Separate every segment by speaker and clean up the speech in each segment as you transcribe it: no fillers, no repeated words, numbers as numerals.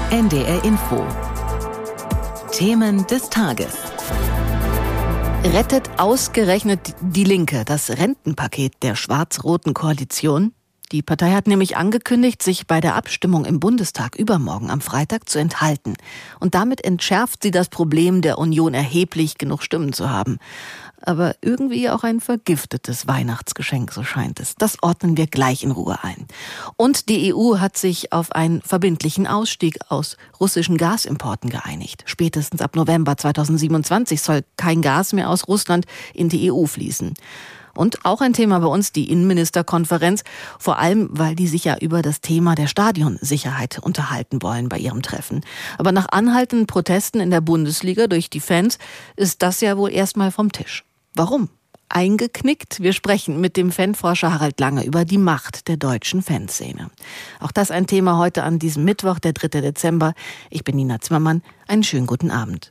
Speaker 1: NDR Info. Themen des Tages. Rettet ausgerechnet die Linke das Rentenpaket der schwarz-roten Koalition? Die Partei hat nämlich angekündigt, sich bei der Abstimmung im Bundestag übermorgen am Freitag zu enthalten. Und damit entschärft sie das Problem der Union erheblich, genug Stimmen zu haben. Aber irgendwie auch ein vergiftetes Weihnachtsgeschenk, so scheint es. Das ordnen wir gleich in Ruhe ein. Und die EU hat sich auf einen verbindlichen Ausstieg aus russischen Gasimporten geeinigt. Spätestens ab November 2027 soll kein Gas mehr aus Russland in die EU fließen. Und auch ein Thema bei uns, die Innenministerkonferenz, vor allem, weil die sich ja über das Thema der Stadionsicherheit unterhalten wollen bei ihrem Treffen. Aber nach anhaltenden Protesten in der Bundesliga durch die Fans ist das ja wohl erstmal vom Tisch. Warum? Eingeknickt? Wir sprechen mit dem Fanforscher Harald Lange über die Macht der deutschen Fanszene. Auch das ein Thema heute an diesem Mittwoch, der 3. Dezember. Ich bin Nina Zimmermann. Einen schönen guten Abend.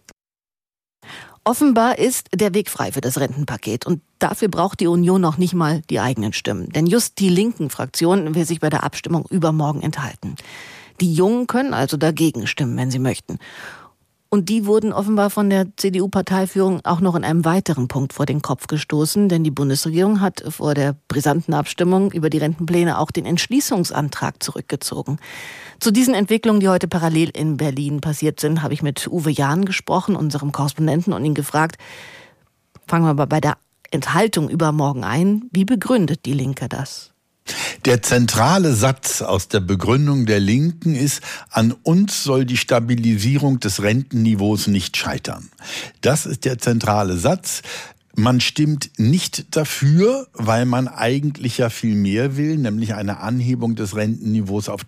Speaker 1: Offenbar ist der Weg frei für das Rentenpaket und dafür braucht die Union noch nicht mal die eigenen Stimmen. Denn just die linken Fraktion will sich bei der Abstimmung übermorgen enthalten. Die Jungen können also dagegen stimmen, wenn sie möchten. Und die wurden offenbar von der CDU-Parteiführung auch noch in einem weiteren Punkt vor den Kopf gestoßen, denn die Bundesregierung hat vor der brisanten Abstimmung über die Rentenpläne auch den Entschließungsantrag zurückgezogen. Zu diesen Entwicklungen, die heute parallel in Berlin passiert sind, habe ich mit Uwe Jahn gesprochen, unserem Korrespondenten, und ihn gefragt, fangen wir mal bei der Enthaltung übermorgen ein, wie begründet die Linke das?
Speaker 2: Der zentrale Satz aus der Begründung der Linken ist, an uns soll die Stabilisierung des Rentenniveaus nicht scheitern. Das ist der zentrale Satz. Man stimmt nicht dafür, weil man eigentlich ja viel mehr will, nämlich eine Anhebung des Rentenniveaus auf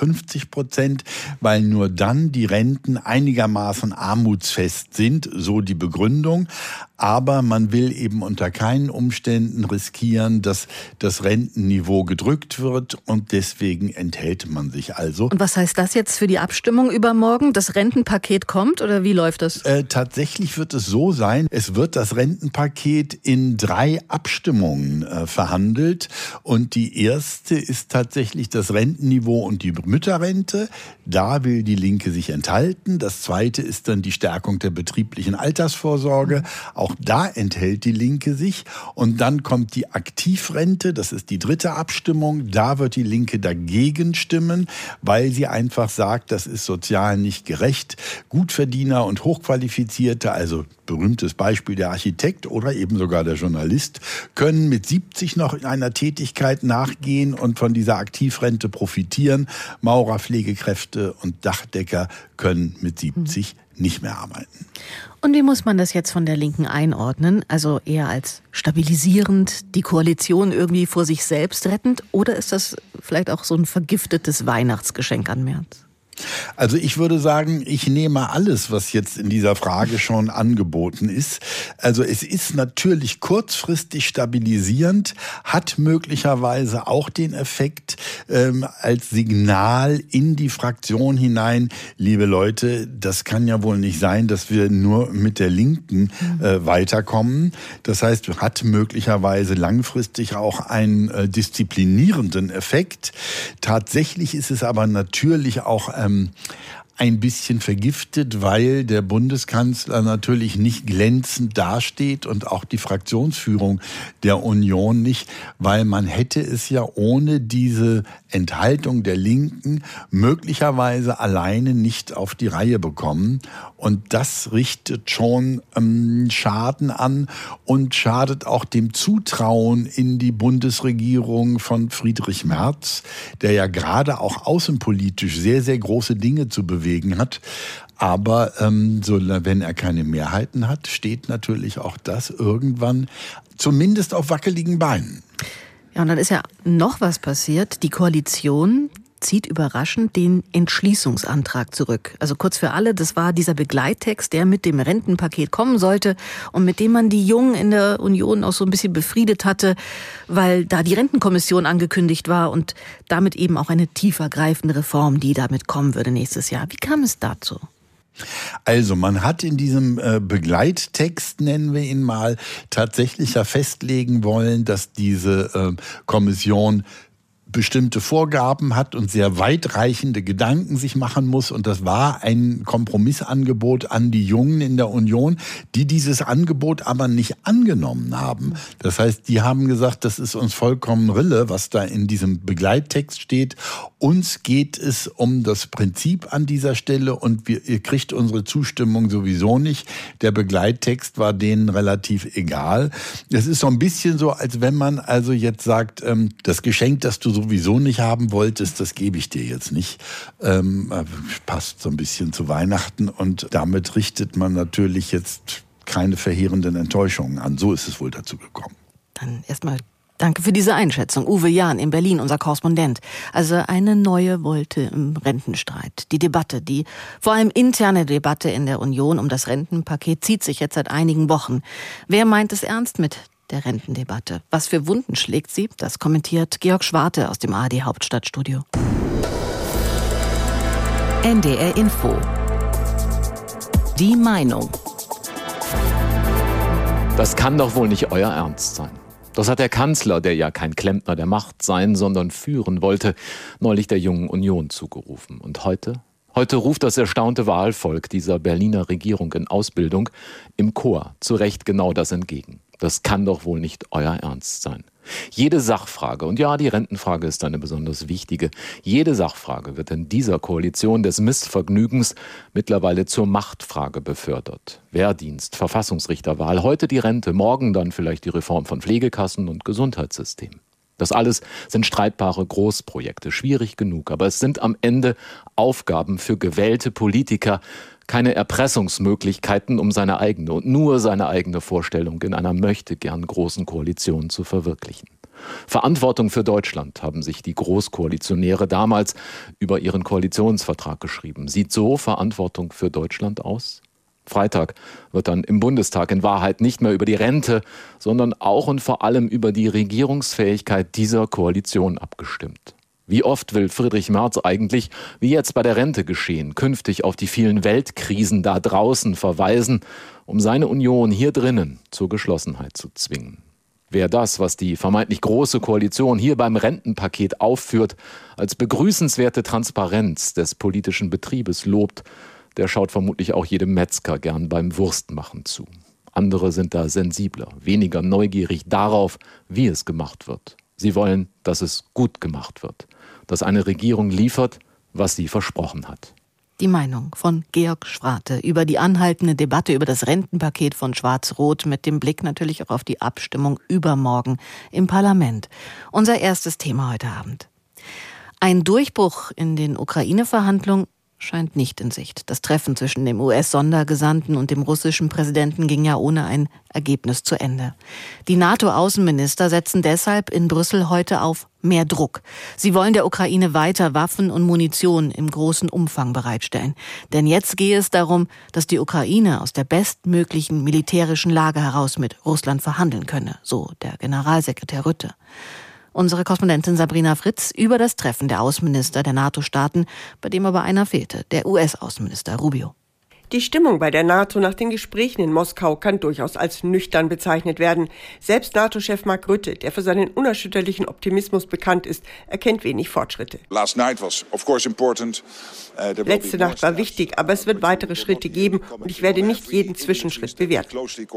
Speaker 2: 53%, weil nur dann die Renten einigermaßen armutsfest sind, so die Begründung. Aber man will eben unter keinen Umständen riskieren, dass das Rentenniveau gedrückt wird, und deswegen enthält man sich also.
Speaker 1: Und was heißt das jetzt für die Abstimmung übermorgen? Das Rentenpaket kommt oder wie läuft das?
Speaker 2: Tatsächlich wird es so sein, es wird das Rentenpaket in 3 Abstimmungen verhandelt, und die erste ist tatsächlich das Rentenniveau und die Mütterrente. Da will die Linke sich enthalten. Das zweite ist dann die Stärkung der betrieblichen Altersvorsorge. Auch da enthält die Linke sich. Und dann kommt die Aktivrente, das ist die dritte Abstimmung. Da wird die Linke dagegen stimmen, weil sie einfach sagt, das ist sozial nicht gerecht. Gutverdiener und Hochqualifizierte, also berühmtes Beispiel der Architekt oder eben sogar der Journalist, können mit 70 noch in einer Tätigkeit nachgehen und von dieser Aktivrente profitieren. Maurer, Pflegekräfte und Dachdecker können mit 70 nicht mehr arbeiten.
Speaker 1: Und wie muss man das jetzt von der Linken einordnen? Also eher als stabilisierend, die Koalition irgendwie vor sich selbst rettend? Oder ist das vielleicht auch so ein vergiftetes Weihnachtsgeschenk an Merz?
Speaker 2: Also ich würde sagen, ich nehme alles, was jetzt in dieser Frage schon angeboten ist. Also es ist natürlich kurzfristig stabilisierend, hat möglicherweise auch den Effekt als Signal in die Fraktion hinein, liebe Leute, das kann ja wohl nicht sein, dass wir nur mit der Linken weiterkommen. Das heißt, hat möglicherweise langfristig auch einen disziplinierenden Effekt. Tatsächlich ist es aber natürlich auch ein bisschen vergiftet, weil der Bundeskanzler natürlich nicht glänzend dasteht und auch die Fraktionsführung der Union nicht, weil man hätte es ja ohne diese Enthaltung der Linken möglicherweise alleine nicht auf die Reihe bekommen. Und das richtet schon Schaden an und schadet auch dem Zutrauen in die Bundesregierung von Friedrich Merz, der ja gerade auch außenpolitisch sehr, sehr große Dinge zu bewegen hat. Aber wenn er keine Mehrheiten hat, steht natürlich auch das irgendwann zumindest auf wackeligen Beinen.
Speaker 1: Ja, und dann ist ja noch was passiert. Die Koalition zieht überraschend den Entschließungsantrag zurück. Also kurz für alle, das war dieser Begleittext, der mit dem Rentenpaket kommen sollte und mit dem man die Jungen in der Union auch so ein bisschen befriedet hatte, weil da die Rentenkommission angekündigt war und damit eben auch eine tiefergreifende Reform, die damit kommen würde nächstes Jahr. Wie kam es dazu?
Speaker 2: Also man hat in diesem Begleittext, nennen wir ihn mal, tatsächlich ja festlegen wollen, dass diese Kommission bestimmte Vorgaben hat und sehr weitreichende Gedanken sich machen muss. Und das war ein Kompromissangebot an die Jungen in der Union, die dieses Angebot aber nicht angenommen haben. Das heißt, die haben gesagt, das ist uns vollkommen Rille, was da in diesem Begleittext steht. Uns geht es um das Prinzip an dieser Stelle und ihr kriegt unsere Zustimmung sowieso nicht. Der Begleittext war denen relativ egal. Es ist so ein bisschen so, als wenn man also jetzt sagt, das Geschenk, das du sowieso nicht haben wolltest, das gebe ich dir jetzt nicht. Passt so ein bisschen zu Weihnachten und damit richtet man natürlich jetzt keine verheerenden Enttäuschungen an. So ist es wohl dazu gekommen.
Speaker 1: Dann erstmal danke für diese Einschätzung. Uwe Jahn in Berlin, unser Korrespondent. Also eine neue Wolte im Rentenstreit. Die Debatte, die vor allem interne Debatte in der Union um das Rentenpaket zieht sich jetzt seit einigen Wochen. Wer meint es ernst mit der Rentendebatte? Was für Wunden schlägt sie? Das kommentiert Georg Schwarte aus dem ARD Hauptstadtstudio.
Speaker 3: NDR Info. Die Meinung.
Speaker 4: Das kann doch wohl nicht euer Ernst sein. Das hat der Kanzler, der ja kein Klempner der Macht sein, sondern führen wollte, neulich der Jungen Union zugerufen. Und heute? Heute ruft das erstaunte Wahlvolk dieser Berliner Regierung in Ausbildung im Chor zu Recht genau das entgegen. Das kann doch wohl nicht euer Ernst sein. Jede Sachfrage, und ja, die Rentenfrage ist eine besonders wichtige, jede Sachfrage wird in dieser Koalition des Missvergnügens mittlerweile zur Machtfrage befördert. Wehrdienst, Verfassungsrichterwahl, heute die Rente, morgen dann vielleicht die Reform von Pflegekassen und Gesundheitssystem. Das alles sind streitbare Großprojekte, schwierig genug, aber es sind am Ende Aufgaben für gewählte Politiker, keine Erpressungsmöglichkeiten, um seine eigene und nur seine eigene Vorstellung in einer möchtegern großen Koalition zu verwirklichen. Verantwortung für Deutschland haben sich die Großkoalitionäre damals über ihren Koalitionsvertrag geschrieben. Sieht so Verantwortung für Deutschland aus? Freitag wird dann im Bundestag in Wahrheit nicht mehr über die Rente, sondern auch und vor allem über die Regierungsfähigkeit dieser Koalition abgestimmt. Wie oft will Friedrich Merz eigentlich, wie jetzt bei der Rente geschehen, künftig auf die vielen Weltkrisen da draußen verweisen, um seine Union hier drinnen zur Geschlossenheit zu zwingen? Wer das, was die vermeintlich große Koalition hier beim Rentenpaket aufführt, als begrüßenswerte Transparenz des politischen Betriebes lobt, der schaut vermutlich auch jedem Metzger gern beim Wurstmachen zu. Andere sind da sensibler, weniger neugierig darauf, wie es gemacht wird. Sie wollen, dass es gut gemacht wird, dass eine Regierung liefert, was sie versprochen hat.
Speaker 1: Die Meinung von Georg Schwarte über die anhaltende Debatte über das Rentenpaket von Schwarz-Rot mit dem Blick natürlich auch auf die Abstimmung übermorgen im Parlament. Unser erstes Thema heute Abend. Ein Durchbruch in den Ukraine-Verhandlungen scheint nicht in Sicht. Das Treffen zwischen dem US-Sondergesandten und dem russischen Präsidenten ging ja ohne ein Ergebnis zu Ende. Die NATO-Außenminister setzen deshalb in Brüssel heute auf mehr Druck. Sie wollen der Ukraine weiter Waffen und Munition im großen Umfang bereitstellen. Denn jetzt gehe es darum, dass die Ukraine aus der bestmöglichen militärischen Lage heraus mit Russland verhandeln könne, so der Generalsekretär Rutte. Unsere Korrespondentin Sabrina Fritz über das Treffen der Außenminister der NATO-Staaten, bei dem aber einer fehlte, der US-Außenminister Rubio.
Speaker 5: Die Stimmung bei der NATO nach den Gesprächen in Moskau kann durchaus als nüchtern bezeichnet werden. Selbst NATO-Chef Mark Rutte, der für seinen unerschütterlichen Optimismus bekannt ist, erkennt wenig Fortschritte. Letzte Nacht war wichtig, aber es wird weitere Schritte geben und ich werde nicht jeden Zwischenschritt bewerten.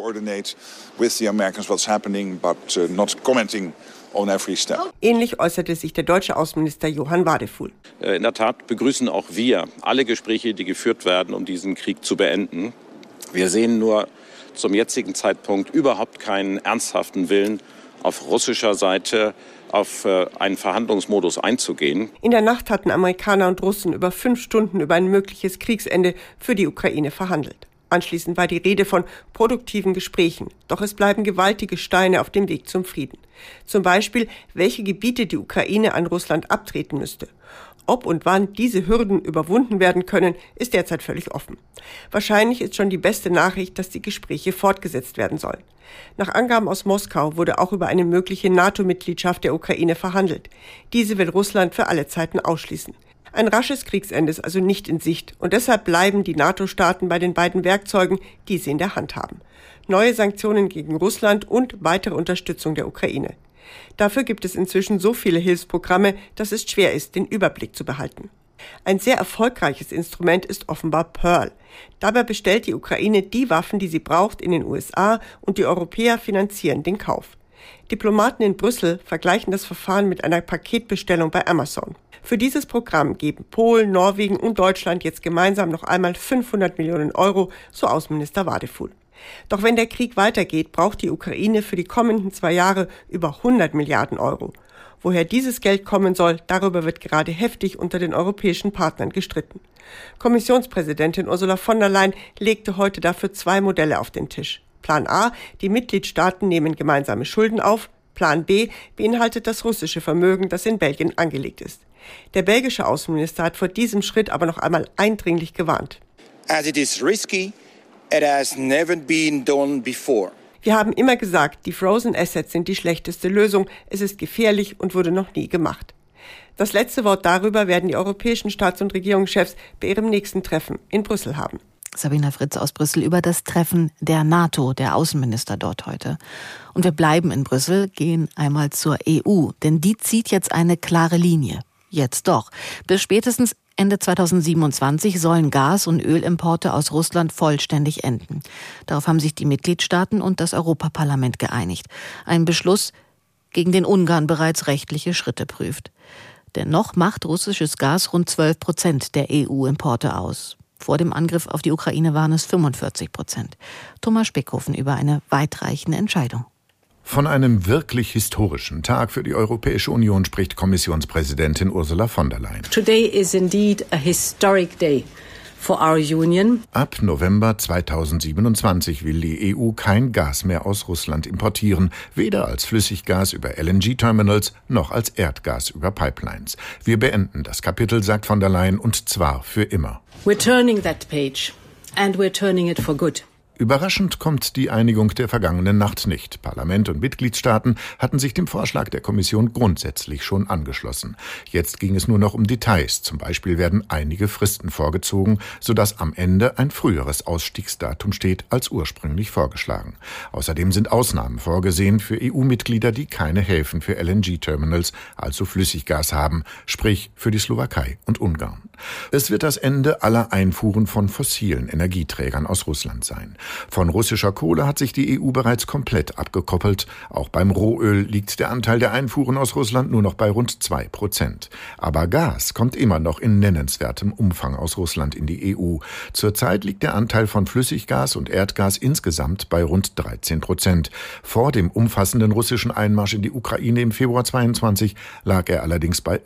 Speaker 5: Ähnlich äußerte sich der deutsche Außenminister Johann Wadefuhl.
Speaker 6: In der Tat begrüßen auch wir alle Gespräche, die geführt werden, um diesen Krieg zu beenden. Wir sehen nur zum jetzigen Zeitpunkt überhaupt keinen ernsthaften Willen auf russischer Seite auf einen Verhandlungsmodus einzugehen.
Speaker 5: In der Nacht hatten Amerikaner und Russen über 5 Stunden über ein mögliches Kriegsende für die Ukraine verhandelt. Anschließend war die Rede von produktiven Gesprächen. Doch es bleiben gewaltige Steine auf dem Weg zum Frieden. Zum Beispiel, welche Gebiete die Ukraine an Russland abtreten müsste. Ob und wann diese Hürden überwunden werden können, ist derzeit völlig offen. Wahrscheinlich ist schon die beste Nachricht, dass die Gespräche fortgesetzt werden sollen. Nach Angaben aus Moskau wurde auch über eine mögliche NATO-Mitgliedschaft der Ukraine verhandelt. Diese will Russland für alle Zeiten ausschließen. Ein rasches Kriegsende ist also nicht in Sicht und deshalb bleiben die NATO-Staaten bei den beiden Werkzeugen, die sie in der Hand haben. Neue Sanktionen gegen Russland und weitere Unterstützung der Ukraine. Dafür gibt es inzwischen so viele Hilfsprogramme, dass es schwer ist, den Überblick zu behalten. Ein sehr erfolgreiches Instrument ist offenbar Pearl. Dabei bestellt die Ukraine die Waffen, die sie braucht, in den USA und die Europäer finanzieren den Kauf. Diplomaten in Brüssel vergleichen das Verfahren mit einer Paketbestellung bei Amazon. Für dieses Programm geben Polen, Norwegen und Deutschland jetzt gemeinsam noch einmal 500 Millionen Euro, so Außenminister Wadefuhl. Doch wenn der Krieg weitergeht, braucht die Ukraine für die kommenden 2 Jahre über 100 Milliarden Euro. Woher dieses Geld kommen soll, darüber wird gerade heftig unter den europäischen Partnern gestritten. Kommissionspräsidentin Ursula von der Leyen legte heute dafür 2 Modelle auf den Tisch. Plan A, die Mitgliedstaaten nehmen gemeinsame Schulden auf. Plan B beinhaltet das russische Vermögen, das in Belgien angelegt ist. Der belgische Außenminister hat vor diesem Schritt aber noch einmal eindringlich gewarnt.
Speaker 7: As it is risky, it has never been done before.
Speaker 5: Wir haben immer gesagt, die Frozen Assets sind die schlechteste Lösung. Es ist gefährlich und wurde noch nie gemacht. Das letzte Wort darüber werden die europäischen Staats- und Regierungschefs bei ihrem nächsten Treffen in Brüssel haben.
Speaker 1: Sabina Fritz aus Brüssel über das Treffen der NATO, der Außenminister dort heute. Und wir bleiben in Brüssel, gehen einmal zur EU, denn die zieht jetzt eine klare Linie. Jetzt doch. Bis spätestens Ende 2027 sollen Gas- und Ölimporte aus Russland vollständig enden. Darauf haben sich die Mitgliedstaaten und das Europaparlament geeinigt. Ein Beschluss, gegen den Ungarn bereits rechtliche Schritte prüft. Dennoch macht russisches Gas rund 12% der EU-Importe aus. Vor dem Angriff auf die Ukraine waren es 45%. Thomas Speckhofen über eine weitreichende Entscheidung.
Speaker 8: Von einem wirklich historischen Tag für die Europäische Union spricht Kommissionspräsidentin Ursula von der Leyen.
Speaker 9: Today is indeed a historic day for our union.
Speaker 8: Ab November 2027 will die EU kein Gas mehr aus Russland importieren, weder als Flüssiggas über LNG-Terminals noch als Erdgas über Pipelines. Wir beenden das Kapitel, sagt von der Leyen, und zwar für immer.
Speaker 9: We're turning that page and we're turning it for good.
Speaker 8: Überraschend kommt die Einigung der vergangenen Nacht nicht. Parlament und Mitgliedstaaten hatten sich dem Vorschlag der Kommission grundsätzlich schon angeschlossen. Jetzt ging es nur noch um Details. Zum Beispiel werden einige Fristen vorgezogen, sodass am Ende ein früheres Ausstiegsdatum steht als ursprünglich vorgeschlagen. Außerdem sind Ausnahmen vorgesehen für EU-Mitglieder, die keine Häfen für LNG-Terminals, also Flüssiggas haben, sprich für die Slowakei und Ungarn. Es wird das Ende aller Einfuhren von fossilen Energieträgern aus Russland sein. Von russischer Kohle hat sich die EU bereits komplett abgekoppelt. Auch beim Rohöl liegt der Anteil der Einfuhren aus Russland nur noch bei rund 2%. Aber Gas kommt immer noch in nennenswertem Umfang aus Russland in die EU. Zurzeit liegt der Anteil von Flüssiggas und Erdgas insgesamt bei rund 13%. Vor dem umfassenden russischen Einmarsch in die Ukraine im Februar 2022 lag er allerdings bei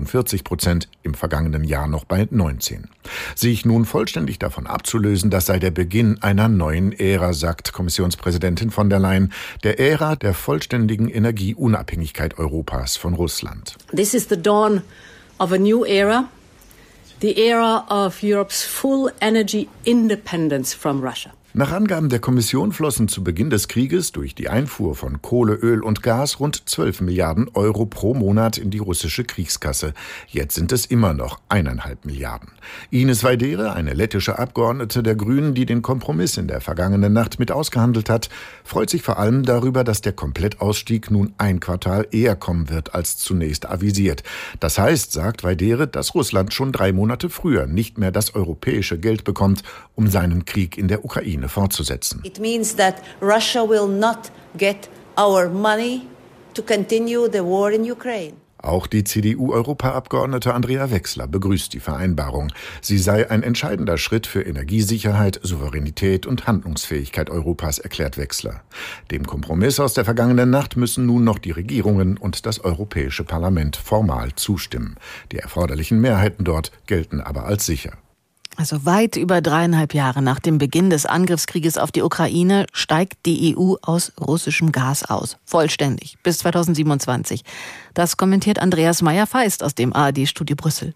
Speaker 8: 45%, im vergangenen Jahr noch bei 19%. Sich nun vollständig davon abzulösen, das sei der Beginn einer neuen Ära, sagt Kommissionspräsidentin von der Leyen, der Ära der vollständigen Energieunabhängigkeit Europas von Russland.
Speaker 9: This is the dawn of a new era, the era of Europe's full energy independence from Russia.
Speaker 8: Nach Angaben der Kommission flossen zu Beginn des Krieges durch die Einfuhr von Kohle, Öl und Gas rund 12 Milliarden Euro pro Monat in die russische Kriegskasse. Jetzt sind es immer noch 1,5 Milliarden. Ines Vaidere, eine lettische Abgeordnete der Grünen, die den Kompromiss in der vergangenen Nacht mit ausgehandelt hat, freut sich vor allem darüber, dass der Komplettausstieg nun ein Quartal eher kommen wird als zunächst avisiert. Das heißt, sagt Vaidere, dass Russland schon 3 Monate früher nicht mehr das europäische Geld bekommt, um seinen Krieg in der Ukraine fortzusetzen.
Speaker 10: It means that Russia will not get our money to continue the war in Ukraine.
Speaker 8: Auch die CDU-Europaabgeordnete Andrea Wexler begrüßt die Vereinbarung. Sie sei ein entscheidender Schritt für Energiesicherheit, Souveränität und Handlungsfähigkeit Europas, erklärt Wexler. Dem Kompromiss aus der vergangenen Nacht müssen nun noch die Regierungen und das Europäische Parlament formal zustimmen. Die erforderlichen Mehrheiten dort gelten aber als sicher.
Speaker 1: Also weit über 3,5 Jahre nach dem Beginn des Angriffskrieges auf die Ukraine steigt die EU aus russischem Gas aus. Vollständig. Bis 2027. Das kommentiert Andreas Meyer-Feist aus dem ARD-Studio Brüssel.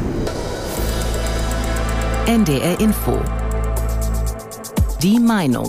Speaker 3: NDR Info. Die Meinung.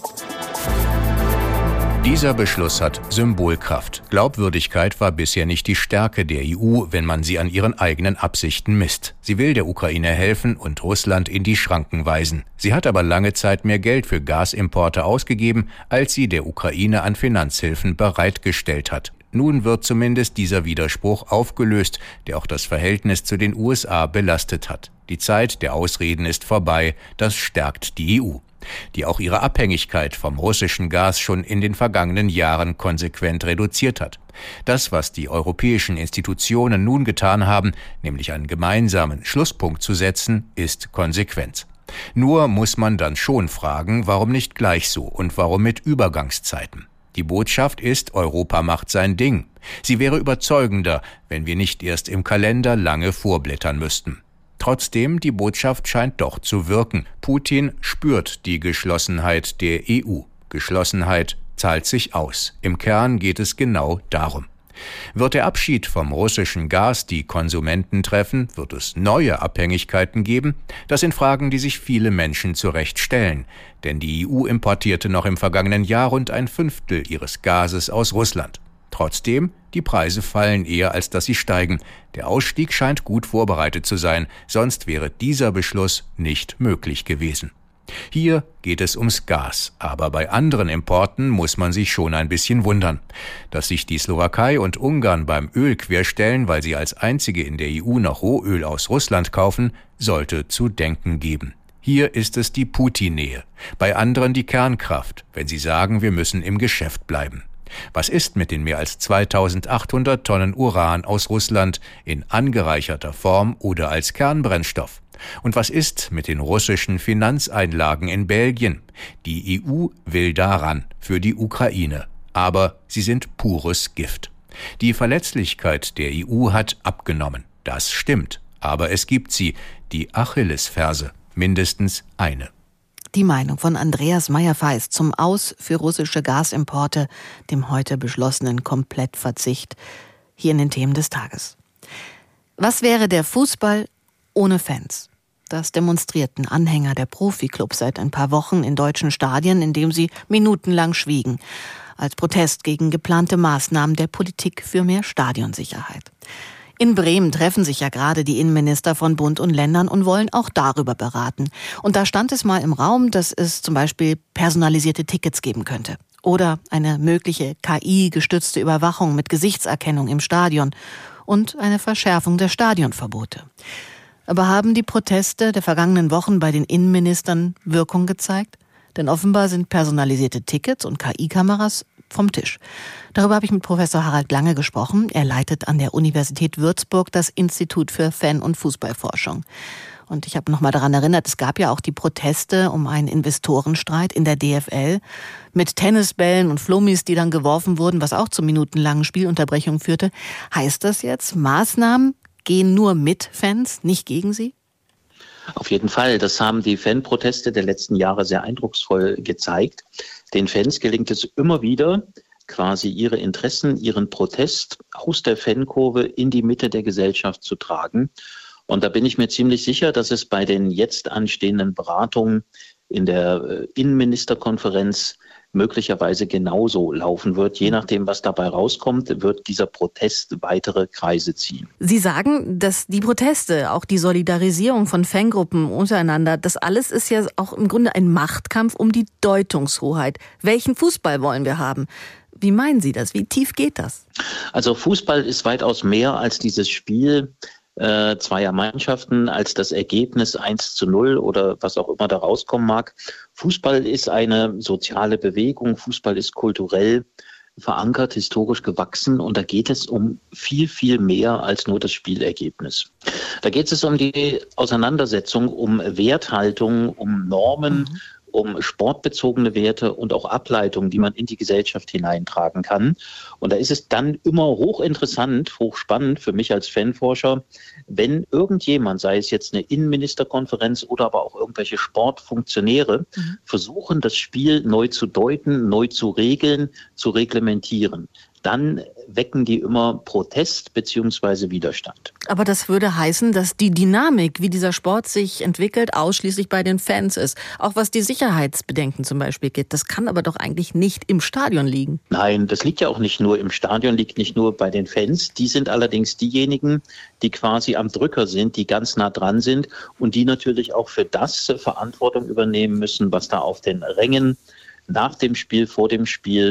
Speaker 11: Dieser Beschluss hat Symbolkraft. Glaubwürdigkeit war bisher nicht die Stärke der EU, wenn man sie an ihren eigenen Absichten misst. Sie will der Ukraine helfen und Russland in die Schranken weisen. Sie hat aber lange Zeit mehr Geld für Gasimporte ausgegeben, als sie der Ukraine an Finanzhilfen bereitgestellt hat. Nun wird zumindest dieser Widerspruch aufgelöst, der auch das Verhältnis zu den USA belastet hat. Die Zeit der Ausreden ist vorbei, das stärkt die EU, die auch ihre Abhängigkeit vom russischen Gas schon in den vergangenen Jahren konsequent reduziert hat. Das, was die europäischen Institutionen nun getan haben, nämlich einen gemeinsamen Schlusspunkt zu setzen, ist Konsequenz. Nur muss man dann schon fragen, warum nicht gleich so und warum mit Übergangszeiten? Die Botschaft ist, Europa macht sein Ding. Sie wäre überzeugender, wenn wir nicht erst im Kalender lange vorblättern müssten. Trotzdem, die Botschaft scheint doch zu wirken. Putin spürt die Geschlossenheit der EU. Geschlossenheit zahlt sich aus. Im Kern geht es genau darum. Wird der Abschied vom russischen Gas die Konsumenten treffen, wird es neue Abhängigkeiten geben? Das sind Fragen, die sich viele Menschen zu Recht stellen. Denn die EU importierte noch im vergangenen Jahr rund 1/5 ihres Gases aus Russland. Trotzdem, die Preise fallen eher, als dass sie steigen. Der Ausstieg scheint gut vorbereitet zu sein, sonst wäre dieser Beschluss nicht möglich gewesen. Hier geht es ums Gas, aber bei anderen Importen muss man sich schon ein bisschen wundern. Dass sich die Slowakei und Ungarn beim Öl querstellen, weil sie als einzige in der EU noch Rohöl aus Russland kaufen, sollte zu denken geben. Hier ist es die Putin-Nähe, bei anderen die Kernkraft, wenn sie sagen, wir müssen im Geschäft bleiben. Was ist mit den mehr als 2800 Tonnen Uran aus Russland in angereicherter Form oder als Kernbrennstoff? Und was ist mit den russischen Finanzeinlagen in Belgien? Die EU will daran, für die Ukraine. Aber sie sind pures Gift. Die Verletzlichkeit der EU hat abgenommen. Das stimmt. Aber es gibt sie, die Achillesferse, mindestens eine.
Speaker 1: Die Meinung von Andreas Meyer-Feist zum Aus für russische Gasimporte, dem heute beschlossenen Komplettverzicht, hier in den Themen des Tages. Was wäre der Fußball ohne Fans? Das demonstrierten Anhänger der Profiklubs seit ein paar Wochen in deutschen Stadien, indem sie minutenlang schwiegen, als Protest gegen geplante Maßnahmen der Politik für mehr Stadionsicherheit. In Bremen treffen sich ja gerade die Innenminister von Bund und Ländern und wollen auch darüber beraten. Und da stand es mal im Raum, dass es zum Beispiel personalisierte Tickets geben könnte. Oder eine mögliche KI-gestützte Überwachung mit Gesichtserkennung im Stadion und eine Verschärfung der Stadionverbote. Aber haben die Proteste der vergangenen Wochen bei den Innenministern Wirkung gezeigt? Denn offenbar sind personalisierte Tickets und KI-Kameras vom Tisch. Darüber habe ich mit Professor Harald Lange gesprochen. Er leitet an der Universität Würzburg das Institut für Fan- und Fußballforschung. Und ich habe noch mal daran erinnert, es gab ja auch die Proteste um einen Investorenstreit in der DFL mit Tennisbällen und Flummis, die dann geworfen wurden, was auch zu minutenlangen Spielunterbrechungen führte. Heißt das jetzt, Maßnahmen gehen nur mit Fans, nicht gegen sie?
Speaker 12: Auf jeden Fall. Das haben die Fanproteste der letzten Jahre sehr eindrucksvoll gezeigt. Den Fans gelingt es immer wieder, quasi ihre Interessen, ihren Protest aus der Fankurve in die Mitte der Gesellschaft zu tragen. Und da bin ich mir ziemlich sicher, dass es bei den jetzt anstehenden Beratungen in der Innenministerkonferenz möglicherweise genauso laufen wird. Je nachdem, was dabei rauskommt, wird dieser Protest weitere Kreise ziehen.
Speaker 1: Sie sagen, dass die Proteste, auch die Solidarisierung von Fangruppen untereinander, das alles ist ja auch im Grunde ein Machtkampf um die Deutungshoheit. Welchen Fußball wollen wir haben? Wie meinen Sie das? Wie tief geht das?
Speaker 12: Also Fußball ist weitaus mehr als dieses Spiel zweier Mannschaften, als das Ergebnis 1:0 oder was auch immer da rauskommen mag. Fußball ist eine soziale Bewegung, Fußball ist kulturell verankert, historisch gewachsen und da geht es um viel, viel mehr als nur das Spielergebnis. Da geht es um die Auseinandersetzung, um Werthaltung, um Normen, um sportbezogene Werte und auch Ableitungen, die man in die Gesellschaft hineintragen kann. Und da ist es dann immer hochinteressant, hochspannend für mich als Fanforscher, wenn irgendjemand, sei es jetzt eine Innenministerkonferenz oder aber auch irgendwelche Sportfunktionäre, versuchen, das Spiel neu zu deuten, neu zu regeln, zu reglementieren. Dann wecken die immer Protest bzw. Widerstand.
Speaker 1: Aber das würde heißen, dass die Dynamik, wie dieser Sport sich entwickelt, ausschließlich bei den Fans ist. Auch was die Sicherheitsbedenken zum Beispiel geht. Das kann aber doch eigentlich nicht im Stadion liegen.
Speaker 12: Nein, das liegt ja auch nicht nur im Stadion, liegt nicht nur bei den Fans. Die sind allerdings diejenigen, die quasi am Drücker sind, die ganz nah dran sind und die natürlich auch für das Verantwortung übernehmen müssen, was da auf den Rängen nach dem Spiel, vor dem Spiel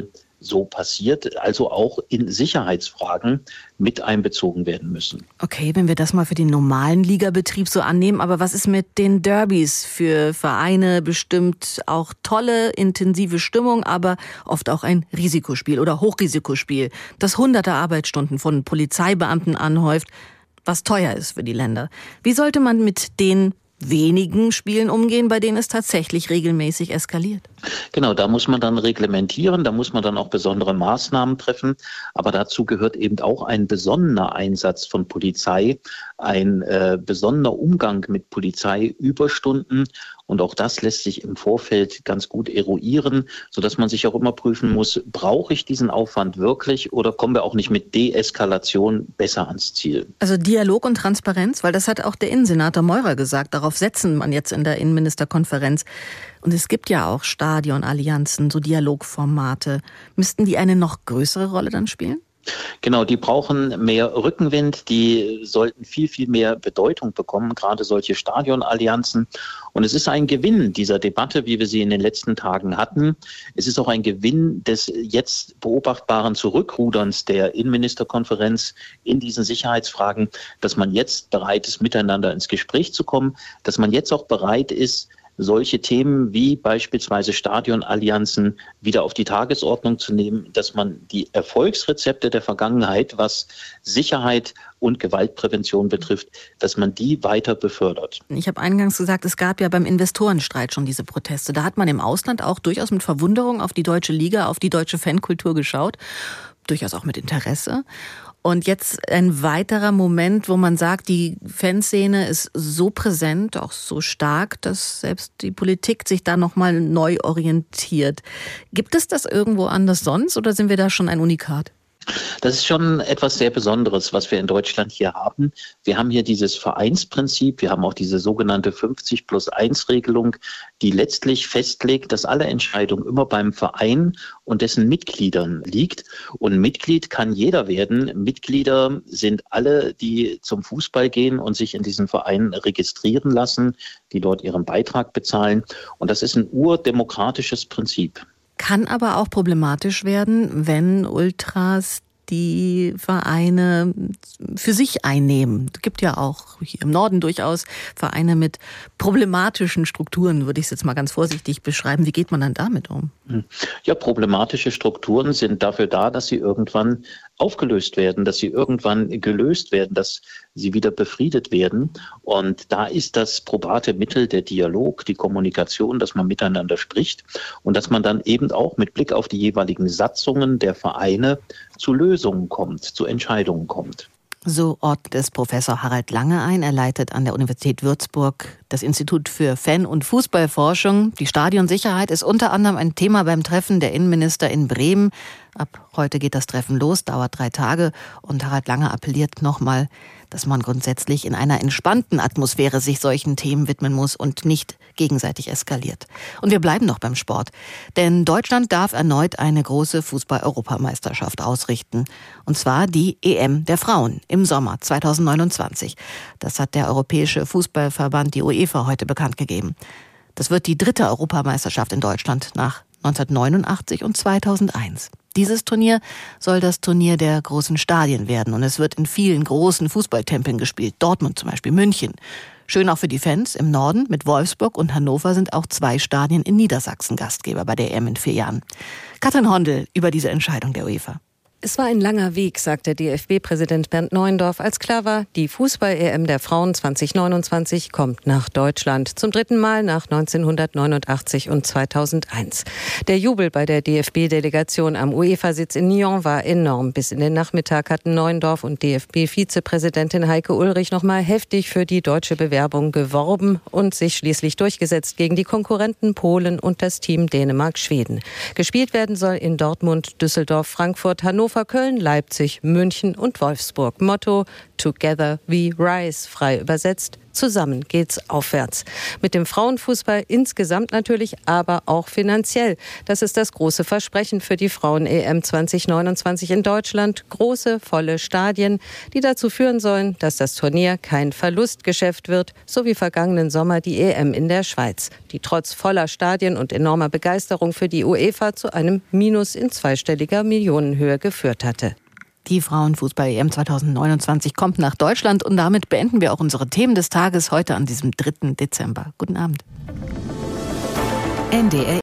Speaker 12: so passiert, also auch in Sicherheitsfragen mit einbezogen werden müssen.
Speaker 1: Okay, wenn wir das mal für den normalen Ligabetrieb so annehmen, aber was ist mit den Derbys? Für Vereine bestimmt auch tolle, intensive Stimmung, aber oft auch ein Risikospiel oder Hochrisikospiel, das hunderte Arbeitsstunden von Polizeibeamten anhäuft, was teuer ist für die Länder. Wie sollte man mit den wenigen Spielen umgehen, bei denen es tatsächlich regelmäßig eskaliert?
Speaker 12: Genau, da muss man dann reglementieren, da muss man dann auch besondere Maßnahmen treffen. Aber dazu gehört eben auch ein besonderer Einsatz von Polizei, ein besonderer Umgang mit Polizeiüberstunden. Und auch das lässt sich im Vorfeld ganz gut eruieren, sodass man sich auch immer prüfen muss, brauche ich diesen Aufwand wirklich oder kommen wir auch nicht mit Deeskalation besser ans Ziel?
Speaker 1: Also Dialog und Transparenz, weil das hat auch der Innensenator Meurer gesagt, darauf setzen man jetzt in der Innenministerkonferenz. Und es gibt ja auch Stadionallianzen, so Dialogformate. Müssten die eine noch größere Rolle dann spielen?
Speaker 12: Genau, die brauchen mehr Rückenwind, die sollten viel, viel mehr Bedeutung bekommen, gerade solche Stadionallianzen. Und es ist ein Gewinn dieser Debatte, wie wir sie in den letzten Tagen hatten. Es ist auch ein Gewinn des jetzt beobachtbaren Zurückruderns der Innenministerkonferenz in diesen Sicherheitsfragen, dass man jetzt bereit ist, miteinander ins Gespräch zu kommen, dass man jetzt auch bereit ist, solche Themen wie beispielsweise Stadionallianzen wieder auf die Tagesordnung zu nehmen, dass man die Erfolgsrezepte der Vergangenheit, was Sicherheit und Gewaltprävention betrifft, dass man die weiter befördert.
Speaker 1: Ich habe eingangs gesagt, es gab ja beim Investorenstreit schon diese Proteste. Da hat man im Ausland auch durchaus mit Verwunderung auf die deutsche Liga, auf die deutsche Fankultur geschaut, durchaus auch mit Interesse. Und jetzt ein weiterer Moment, wo man sagt, die Fanszene ist so präsent, auch so stark, dass selbst die Politik sich da nochmal neu orientiert. Gibt es das irgendwo anders sonst oder sind wir da schon ein Unikat?
Speaker 12: Das ist schon etwas sehr Besonderes, was wir in Deutschland hier haben. Wir haben hier dieses Vereinsprinzip, wir haben auch diese sogenannte 50+1-Regelung, die letztlich festlegt, dass alle Entscheidungen immer beim Verein und dessen Mitgliedern liegt. Und Mitglied kann jeder werden. Mitglieder sind alle, die zum Fußball gehen und sich in diesen Verein registrieren lassen, die dort ihren Beitrag bezahlen. Und das ist ein urdemokratisches Prinzip.
Speaker 1: Kann aber auch problematisch werden, wenn Ultras die Vereine für sich einnehmen. Es gibt ja auch hier im Norden durchaus Vereine mit problematischen Strukturen, würde ich es jetzt mal ganz vorsichtig beschreiben. Wie geht man dann damit um?
Speaker 12: Ja, problematische Strukturen sind dafür da, dass sie irgendwann aufgelöst werden, dass sie irgendwann gelöst werden, dass sie wieder befriedet werden. Und da ist das probate Mittel der Dialog, die Kommunikation, dass man miteinander spricht und dass man dann eben auch mit Blick auf die jeweiligen Satzungen der Vereine zu Lösungen kommt, zu Entscheidungen kommt.
Speaker 1: So ordnet es Professor Harald Lange ein. Er leitet an der Universität Würzburg das Institut für Fan- und Fußballforschung. Die Stadionsicherheit ist unter anderem ein Thema beim Treffen der Innenminister in Bremen. Ab heute geht das Treffen los, dauert 3 Tage. Und Harald Lange appelliert nochmal, dass man grundsätzlich in einer entspannten Atmosphäre sich solchen Themen widmen muss und nicht gegenseitig eskaliert. Und wir bleiben noch beim Sport. Denn Deutschland darf erneut eine große Fußball-Europameisterschaft ausrichten. Und zwar die EM der Frauen im Sommer 2029. Das hat der Europäische Fußballverband, die UEFA, heute bekannt gegeben. Das wird die 3. Europameisterschaft in Deutschland nach 1989 und 2001. Dieses Turnier soll das Turnier der großen Stadien werden und es wird in vielen großen Fußballtempeln gespielt. Dortmund zum Beispiel, München. Schön auch für die Fans im Norden. Mit Wolfsburg und Hannover sind auch 2 Stadien in Niedersachsen Gastgeber bei der EM in 4 Jahren. Katrin Hondel über diese Entscheidung der UEFA.
Speaker 13: Es war ein langer Weg, sagte DFB-Präsident Bernd Neuendorf, als klar war, die Fußball-EM der Frauen 2029 kommt nach Deutschland. Zum 3. Mal nach 1989 und 2001. Der Jubel bei der DFB-Delegation am UEFA-Sitz in Nyon war enorm. Bis in den Nachmittag hatten Neuendorf und DFB-Vizepräsidentin Heike Ulrich nochmal heftig für die deutsche Bewerbung geworben und sich schließlich durchgesetzt gegen die Konkurrenten Polen und das Team Dänemark-Schweden. Gespielt werden soll in Dortmund, Düsseldorf, Frankfurt, Hannover, Köln, Leipzig, München und Wolfsburg. Motto: Together we rise, frei übersetzt: Zusammen geht's aufwärts. Mit dem Frauenfußball insgesamt natürlich, aber auch finanziell. Das ist das große Versprechen für die Frauen-EM 2029 in Deutschland. Große, volle Stadien, die dazu führen sollen, dass das Turnier kein Verlustgeschäft wird, so wie vergangenen Sommer die EM in der Schweiz, die trotz voller Stadien und enormer Begeisterung für die UEFA zu einem Minus in zweistelliger Millionenhöhe geführt hatte.
Speaker 1: Die Frauenfußball-EM 2029 kommt nach Deutschland und damit beenden wir auch unsere Themen des Tages heute an diesem 3. Dezember. Guten Abend.
Speaker 3: NDR